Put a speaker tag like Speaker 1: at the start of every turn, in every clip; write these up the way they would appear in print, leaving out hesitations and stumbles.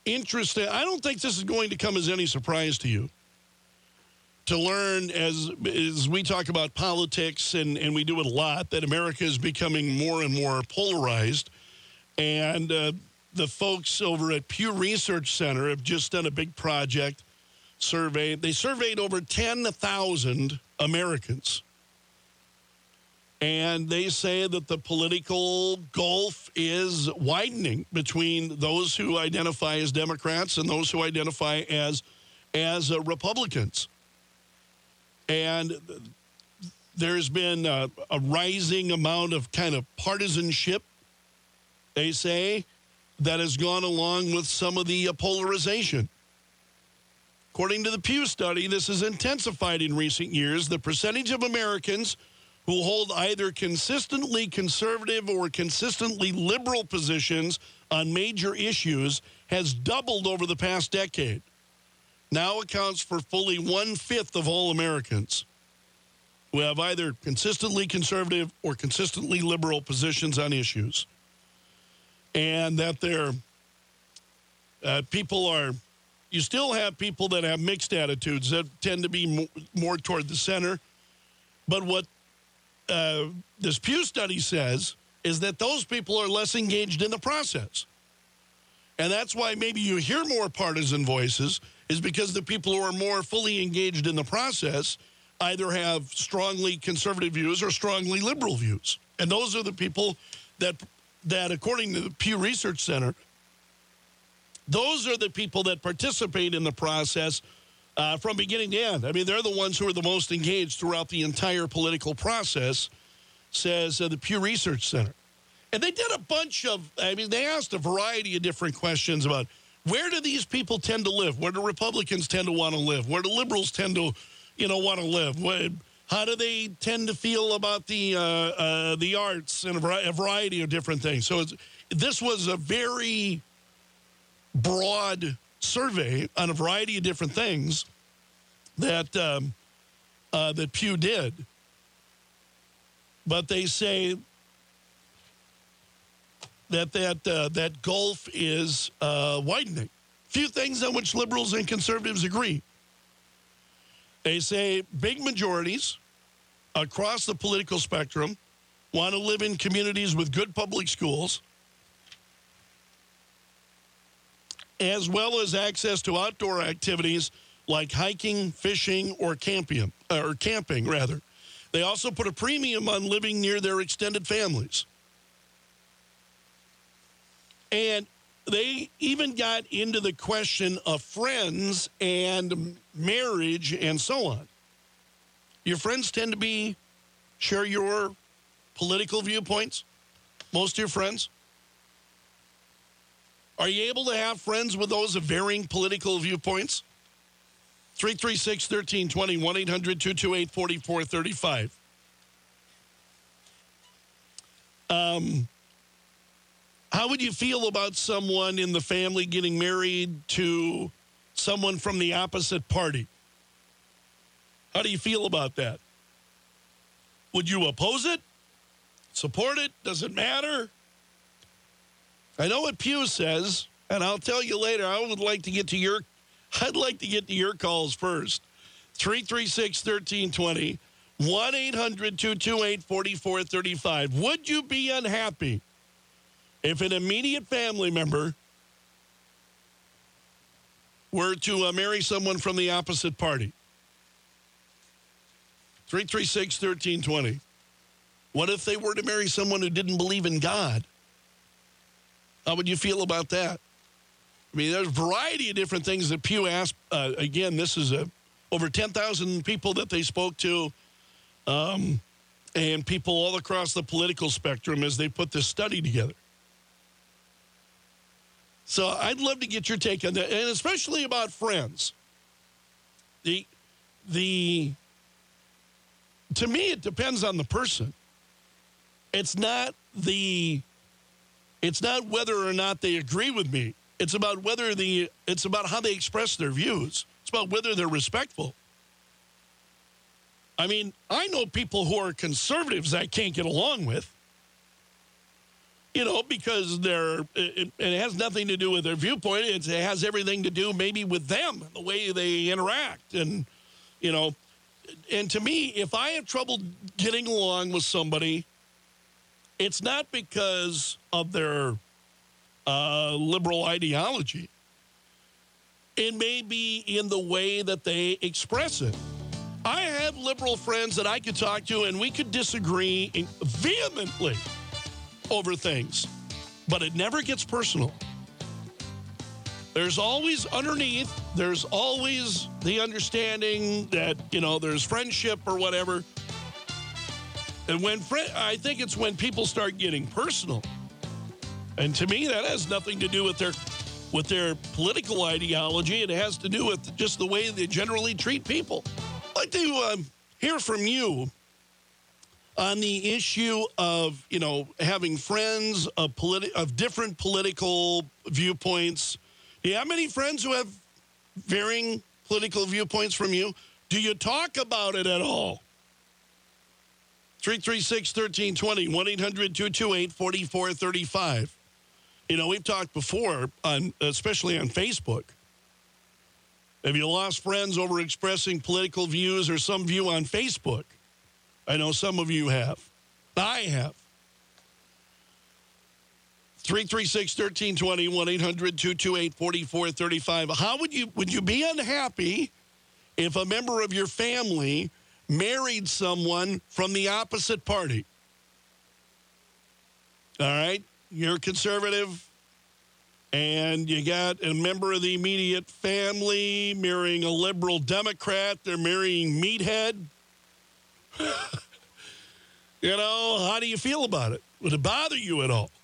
Speaker 1: interesting. I don't think this is going to come as any surprise to you to learn as we talk about politics, and we do it a lot, that America is becoming more and more polarized. And the folks over at Pew Research Center have just done a big project survey. They surveyed over 10,000 Americans. And they say that the political gulf is widening between those who identify as Democrats and those who identify as Republicans. And there's been a rising amount of kind of partisanship, they say, that has gone along with some of the polarization. According to the Pew study, this has intensified in recent years. The percentage of Americans who hold either consistently conservative or consistently liberal positions on major issues has doubled over the past decade. Now accounts for fully 1/5 of all Americans who have either consistently conservative or consistently liberal positions on issues. And that you still have people that have mixed attitudes that tend to be more toward the center. But what this Pew study says is that those people are less engaged in the process. And that's why maybe you hear more partisan voices, is because the people who are more fully engaged in the process either have strongly conservative views or strongly liberal views. And those are the people that according to the Pew Research Center, those are the people that participate in the process from beginning to end. I mean, they're the ones who are the most engaged throughout the entire political process, says the Pew Research Center. And they did a bunch of, they asked a variety of different questions about where do these people tend to live? Where do Republicans tend to want to live? Where do liberals tend to, want to live? How do they tend to feel about the arts and a variety of different things? So this was a very broad survey on a variety of different things that that Pew did. But they say that gulf is widening. Few things on which liberals and conservatives agree. They say big majorities across the political spectrum want to live in communities with good public schools, as well as access to outdoor activities like hiking, fishing, or camping. They also put a premium on living near their extended families. And they even got into the question of friends and marriage and so on. Your friends tend to share your political viewpoints? Most of your friends? Are you able to have friends with those of varying political viewpoints? 336-1320, 1-800-228-4435. How would you feel about someone in the family getting married to someone from the opposite party? How do you feel about that? Would you oppose it? Support it? Does it matter? I know what Pew says, and I'll tell you later. I'd like to get to your calls first. 336-1320, 1-800-228-4435. Would you be unhappy if an immediate family member were to marry someone from the opposite party? 336-1320. What if they were to marry someone who didn't believe in God? How would you feel about that? I mean, there's a variety of different things that Pew asked. Again, this is over 10,000 people that they spoke to, and people all across the political spectrum as they put this study together. So I'd love to get your take on that, and especially about friends. To me, it depends on the person. It's not whether or not they agree with me. It's about how they express their views. It's about whether they're respectful. I mean, I know people who are conservatives I can't get along with. because it has nothing to do with their viewpoint. It has everything to do maybe with them, the way they interact. And, and to me, if I have trouble getting along with somebody, it's not because of their liberal ideology. It may be in the way that they express it. I have liberal friends that I could talk to, and we could disagree vehemently over things, but it never gets personal. There's always underneath, there's always the understanding that, there's friendship or whatever. And I think it's when people start getting personal. And to me, that has nothing to do with their political ideology. It has to do with just the way they generally treat people. I'd like to hear from you on the issue of, having friends of different political viewpoints. Do you have many friends who have varying political viewpoints from you? Do you talk about it at all? 336-1320, 1-800-228-4435. We've talked before, especially on Facebook. Have you lost friends over expressing political views or some view on Facebook? I know some of you have. I have. 336-1320, 1-800-228-4435. How would you be unhappy if a member of your family married someone from the opposite party? All right? You're conservative, and you got a member of the immediate family marrying a liberal Democrat. They're marrying meathead. How do you feel about it? Would it bother you at all?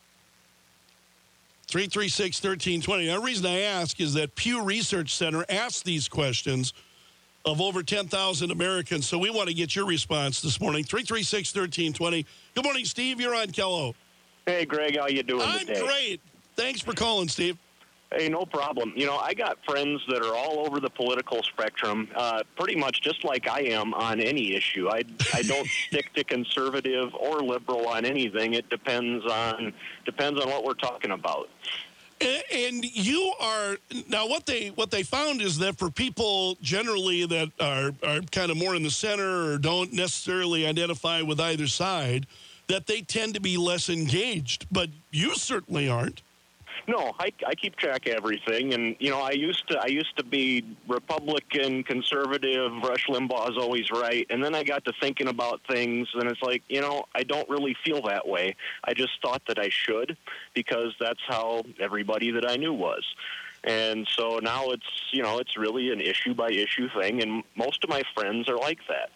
Speaker 1: 336-1320. The reason I ask is that Pew Research Center asked these questions of over 10,000 Americans, so we want to get your response this morning. 336-1320. Good morning, Steve. You're on Kello.
Speaker 2: Hey, Greg. How you doing today?
Speaker 1: I'm great. Thanks for calling, Steve.
Speaker 2: Hey, no problem. I got friends that are all over the political spectrum, pretty much just like I am on any issue. I don't stick to conservative or liberal on anything. It depends on what we're talking about.
Speaker 1: And you are now what they found is that for people generally that are kind of more in the center or don't necessarily identify with either side, that they tend to be less engaged. But you certainly aren't.
Speaker 2: No, I keep track of everything, and I used to be Republican, conservative. Rush Limbaugh is always right, and then I got to thinking about things, and it's like I don't really feel that way. I just thought that I should because that's how everybody that I knew was, and so now it's really an issue by issue thing, and most of my friends are like that.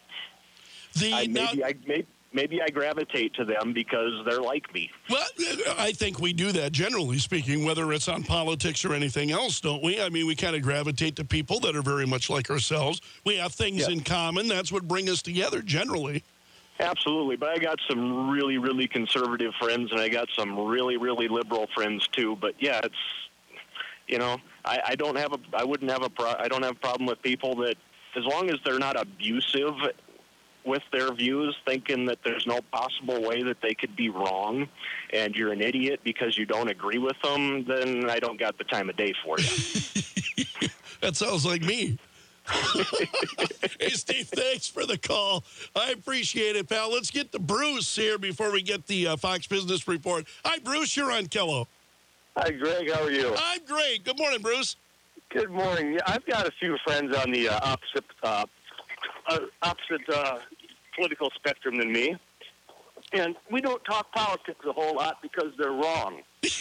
Speaker 2: Maybe I gravitate to them because they're like me.
Speaker 1: Well, I think we do that, generally speaking, whether it's on politics or anything else, don't we? I mean, we kind of gravitate to people that are very much like ourselves. We have things in common. That's what brings us together, generally.
Speaker 2: Absolutely. But I got some really, really conservative friends, and I got some really, really liberal friends, too. But, yeah, it's, I don't have a problem with people that, as long as they're not abusive with their views, thinking that there's no possible way that they could be wrong and you're an idiot because you don't agree with them, then I don't got the time of day for you.
Speaker 1: That sounds like me. Hey, Steve, thanks for the call. I appreciate it, pal. Let's get to Bruce here before we get the Fox Business Report. Hi, Bruce. You're on Kello.
Speaker 3: Hi, Greg. How are you?
Speaker 1: I'm great. Good morning, Bruce.
Speaker 3: Good morning. Yeah, I've got a few friends on the opposite political spectrum than me, and we don't talk politics a whole lot because they're wrong.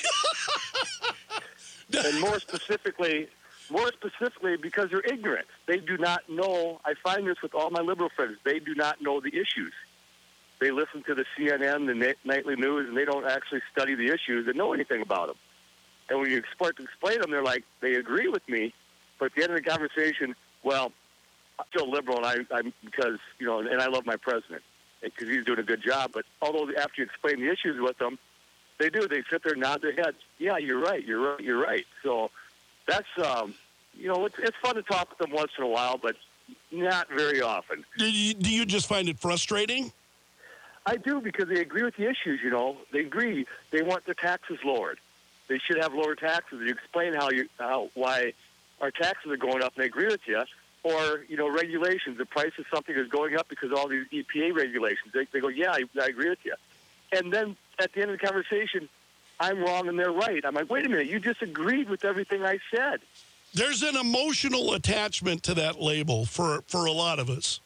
Speaker 3: And more specifically, because they're ignorant. They do not know. I find this with all my liberal friends. They do not know the issues. They listen to the CNN, the nightly news, and they don't actually study the issues and know anything about them. And when you start to explain them, they're like, they agree with me, but at the end of the conversation, well, I'm still liberal, and I'm because and I love my president because he's doing a good job. But although after you explain the issues with them, they sit there and nod their heads. Yeah, you're right. You're right. So that's it's fun to talk with them once in a while, but not very often.
Speaker 1: Do you just find it frustrating?
Speaker 3: I do, because they agree with the issues, you know. They agree. They want their taxes lowered. They should have lower taxes. You explain why our taxes are going up, and they agree with you. Or, you know, regulations. The price of something is going up because of all these EPA regulations. They go, yeah, I agree with you. And then at the end of the conversation, I'm wrong and they're right. I'm like, wait a minute, you disagreed with everything I said.
Speaker 1: There's an emotional attachment to that label for a lot of us.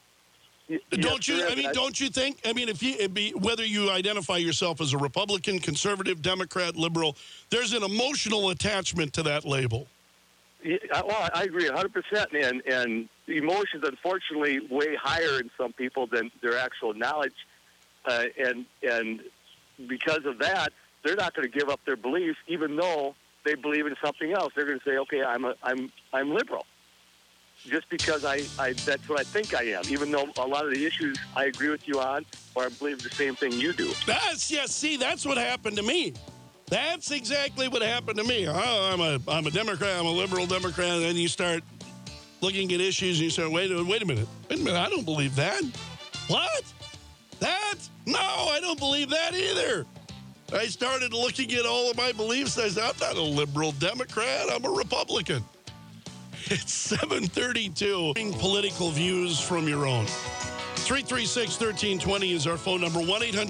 Speaker 1: Don't you? I mean, don't you think? I mean, whether you identify yourself as a Republican, conservative, Democrat, liberal, there's an emotional attachment to that label.
Speaker 3: Yeah, well, I agree 100%. And emotions, unfortunately, way higher in some people than their actual knowledge. And because of that, they're not going to give up their beliefs, even though they believe in something else. They're going to say, "Okay, I'm liberal," just because that's what I think I am, even though a lot of the issues I agree with you on, or I believe the same thing you do.
Speaker 1: See, that's what happened to me. That's exactly what happened to me. Oh, I'm a Democrat. I'm a liberal Democrat. And then you start looking at issues and you say, wait a minute. I don't believe that. What? That? No, I don't believe that either. I started looking at all of my beliefs. I said, I'm not a liberal Democrat. I'm a Republican. It's 7:32. Political views from your own. 336-1320 is our phone number.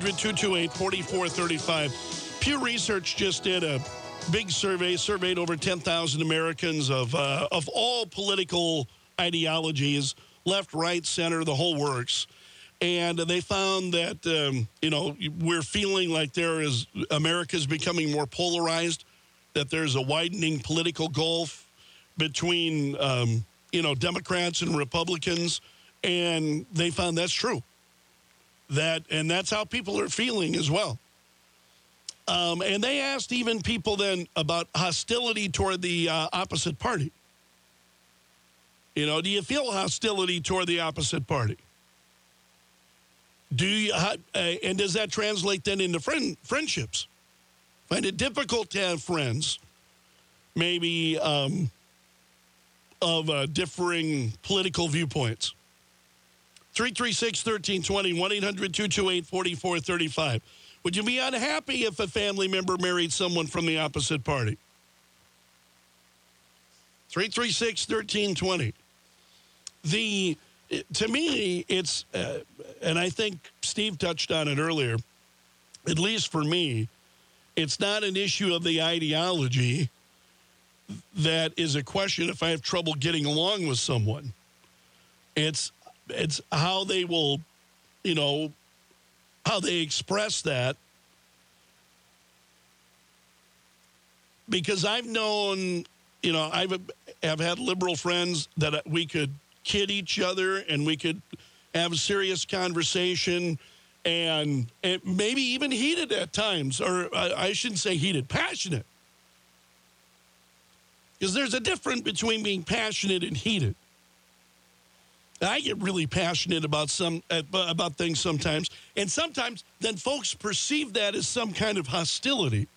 Speaker 1: 1-800-228-4435. Pew Research just did a big surveyed over 10,000 Americans of all political ideologies, left, right, center, the whole works. And they found that, we're feeling like America's becoming more polarized, that there's a widening political gulf between, Democrats and Republicans. And they found that's true. And that's how people are feeling as well. And they asked even people then about hostility toward the opposite party. Do you feel hostility toward the opposite party? And does that translate then into friendships? Find it difficult to have friends, maybe of differing political viewpoints. 336-1320, 1-800-228-4435. Would you be unhappy if a family member married someone from the opposite party? 336-1320. To me, it's, and I think Steve touched on it earlier, at least for me, it's not an issue of the ideology that is a question if I have trouble getting along with someone. It's how they will, how they express that. Because I've known, I've had liberal friends that we could kid each other and we could have a serious conversation and maybe even heated at times, or I shouldn't say heated, passionate. Because there's a difference between being passionate and heated. I get really passionate about things sometimes, and sometimes then folks perceive that as some kind of hostility.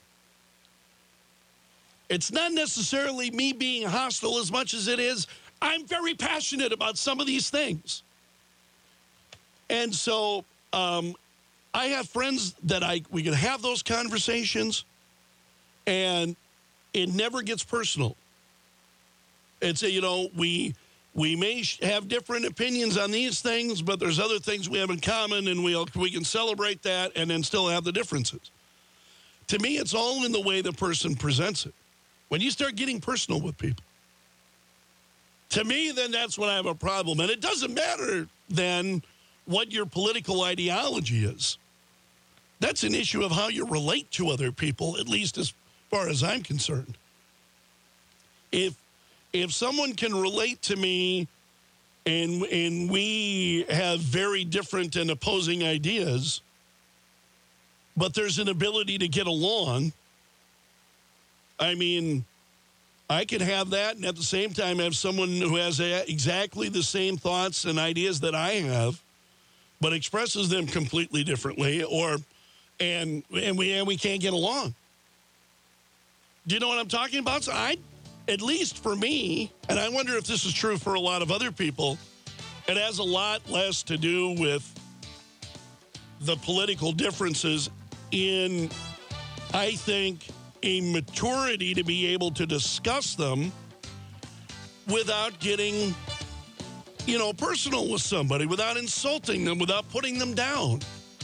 Speaker 1: It's not necessarily me being hostile as much as it is I'm very passionate about some of these things. And so I have friends that we can have those conversations, and it never gets personal. It's we may have different opinions on these things, but there's other things we have in common, and we can celebrate that and then still have the differences. To me, it's all in the way the person presents it. When you start getting personal with people, to me, then that's when I have a problem. And it doesn't matter then what your political ideology is. That's an issue of how you relate to other people, at least as far as I'm concerned. If someone can relate to me and we have very different and opposing ideas, but there's an ability to get along, I mean, I could have that and at the same time have someone who has exactly the same thoughts and ideas that I have, but expresses them completely differently, and we can't get along. Do you know what I'm talking about? So at least for me, and I wonder if this is true for a lot of other people, it has a lot less to do with the political differences in, I think, a maturity to be able to discuss them without getting, personal with somebody, without insulting them, without putting them down.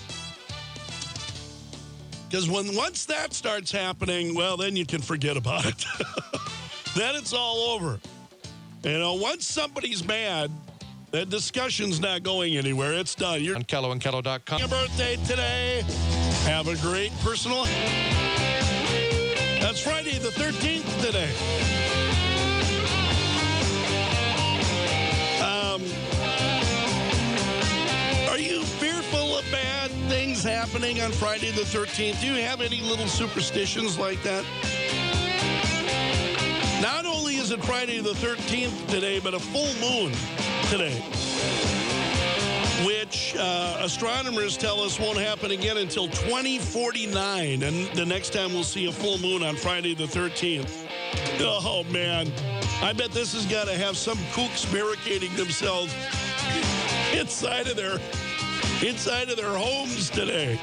Speaker 1: Because once that starts happening, well, then you can forget about it. Then it's all over. Once somebody's mad, that discussion's not going anywhere. It's done. You're
Speaker 4: on KelloandKello.com.
Speaker 1: Your birthday today. Have a great personal. That's Friday the 13th today. Are you fearful of bad things happening on Friday the 13th? Do you have any little superstitions like that? Not only is it Friday the 13th today, but a full moon today, which astronomers tell us won't happen again until 2049. And the next time we'll see a full moon on Friday the 13th. Oh, man. I bet this has got to have some kooks barricading themselves inside of their homes today.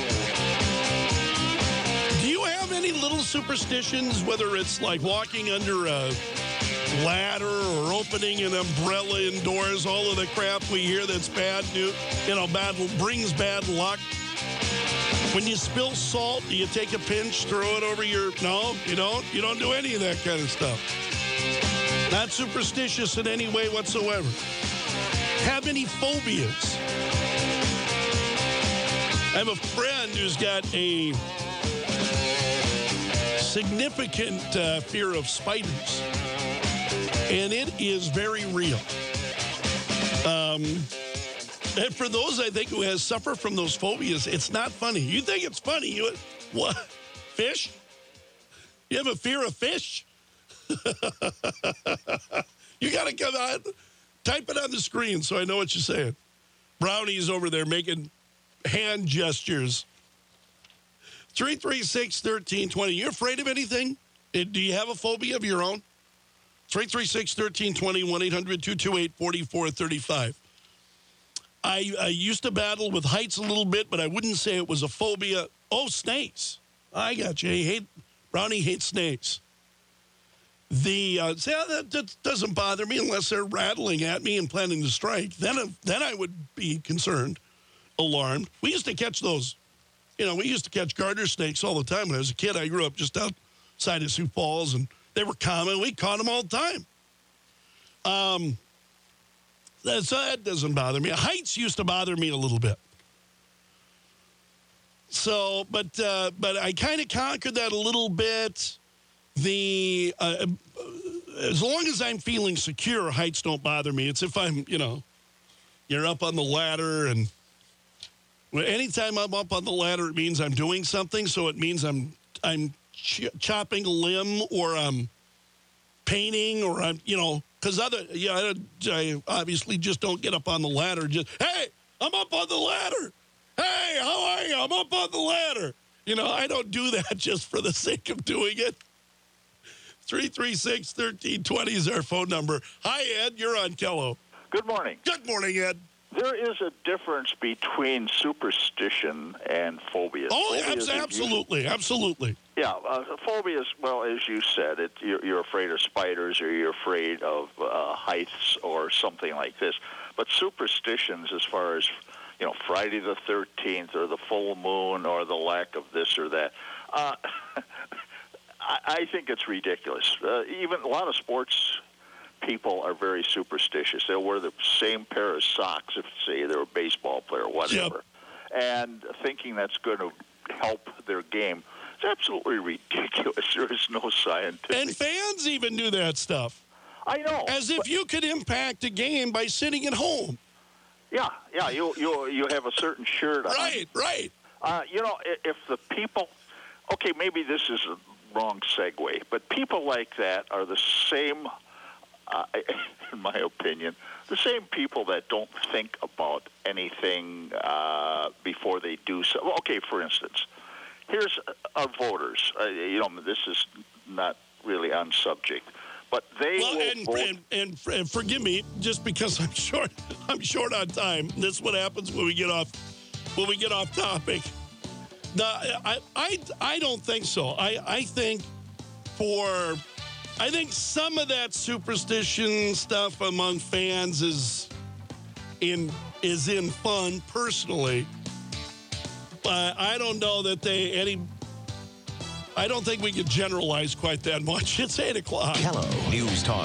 Speaker 1: Do you have any little superstitions, whether it's like walking under a ladder or opening an umbrella indoors, all of the crap we hear that's bad news, brings bad luck? When you spill salt, do you take a pinch, throw it over no, you don't? You don't do any of that kind of stuff. Not superstitious in any way whatsoever. Have any phobias? I have a friend who's got a significant fear of spiders, and it is very real. And for those, I think, who suffer from those phobias, it's not funny. You think it's funny? What? Fish? You have a fear of fish? You got to come out, type it on the screen so I know what you're saying. Brownie's over there making hand gestures. 336-1320. You afraid of anything? Do you have a phobia of your own? 336-1320, 1-800-228-4435. I used to battle with heights a little bit, but I wouldn't say it was a phobia. Oh, snakes. I got you. Brownie hates snakes. That doesn't bother me unless they're rattling at me and planning to strike. Then I would be concerned, alarmed. We used to catch those. We used to catch garter snakes all the time. When I was a kid, I grew up just outside of Sioux Falls, and they were common. We caught them all the time. So that doesn't bother me. Heights used to bother me a little bit. So, but I kind of conquered that a little bit. As long as I'm feeling secure, heights don't bother me. It's if I'm, you're up on the ladder, and anytime I'm up on the ladder, it means I'm doing something. So it means I'm chopping a limb, or I'm painting, or I'm, because I obviously just don't get up on the ladder. Just, hey, I'm up on the ladder. Hey, how are you? I'm up on the ladder. I don't do that just for the sake of doing it. 336-1320 is our phone number. Hi, Ed. You're on Kello.
Speaker 5: Good morning.
Speaker 1: Good morning, Ed.
Speaker 5: There is a difference between superstition and phobias.
Speaker 1: Oh, absolutely. Absolutely.
Speaker 5: Yeah, phobias, well, as you said, you're afraid of spiders, or you're afraid of heights or something like this. But superstitions, as far as, Friday the 13th or the full moon or the lack of this or that, I think it's ridiculous. Even a lot of sports people are very superstitious. They'll wear the same pair of socks if, say, they're a baseball player or whatever. Yep. And thinking that's going to help their game. It's absolutely ridiculous. There is no scientific.
Speaker 1: And fans even do that stuff.
Speaker 5: I know.
Speaker 1: As if you could impact a game by sitting at home.
Speaker 5: Yeah. You have a certain shirt on.
Speaker 1: Right.
Speaker 5: If the people, okay, maybe this is a wrong segue, but people like that are the same, in my opinion, the same people that don't think about anything before they do so. Okay, for instance, here's our voters. This is not really on subject, but they will vote.
Speaker 1: And forgive me, just because I'm short on time. This is what happens when we get off when we get off topic. No, I don't think so. I think some of that superstition stuff among fans is in fun personally. But I don't know that I don't think we could generalize quite that much. It's 8 o'clock.
Speaker 4: Hello, News Talk